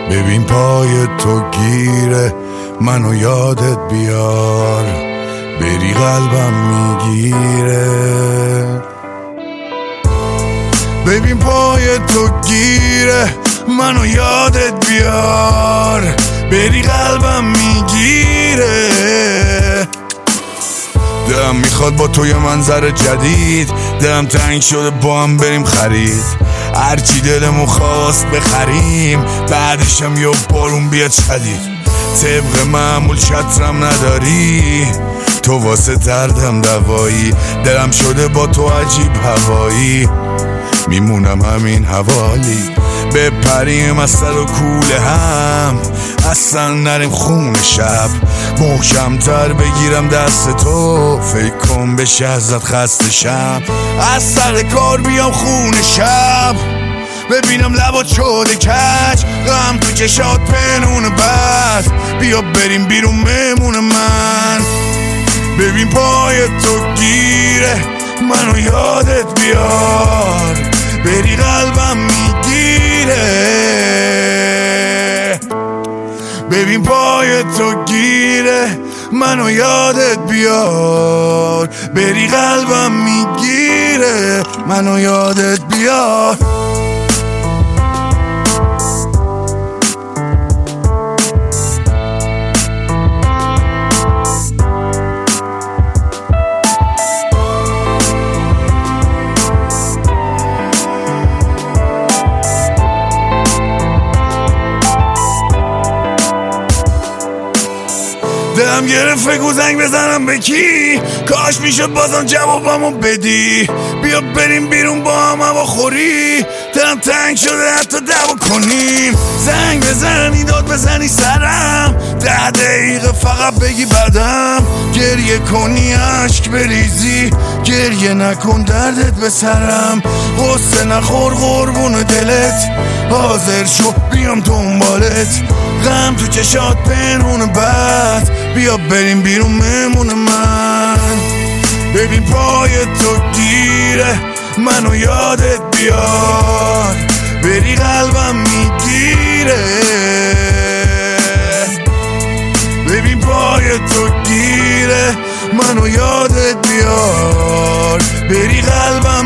ببین پای تو گیره منو یادت بیار، بری قلبم میگیره. ببین پای تو گیره منو یادت بیار، بری قلبم میگیره. دلم میخواد با تو یه منظر جدید، دلم تنگ شده با هم بریم خرید، هرچی دلمون خواست بخریم، بعدشم یه بارون بیاد شدید. طبق معمول شطرم نداری، تو واسه دردم دوایی، دلم شده با تو عجیب هوایی، میمونم همین حوالی. بپریم از سر و کوله هم، اصلا نریم خون شب، محکمتر بگیرم دست تو، فکر کن بشه ازت خسته شم. از سر کار بیام خون شب، ببینم لبات شده کج، غم تو چشات پنون بد، بیا بریم بیرون مهمون من. ببین پای تو گیره منو یادت بیار، بری قلبم میگیره. ببین پای تو گیره منو یادت بیار، بری قلبم میگیره، منو یادت بیار. دلم گرفت فکر زنگ بزنم به کی، کاش میشد بازم جوابمو بدی، بیا بریم بیرون با هم هوا خوری، دلم تنگ شده حتی دعوا کنیم. زنگ بزنی داد بزنی سرم، 10 دقیقه فقط بگی بعدم، گریه کنی عشق بریزی، گریه نکن دردت به سرم، غصه نخور قربون دلت، حاضر شو بیام دنبالت، غم تو چشات پنهون بد، بیا بریم بیرون مهمون من. ببین پای تو گیره منو یادت بیار، بری قلبم میگیره. ببین پای تو گیره منو یادت بیار، بری قلبم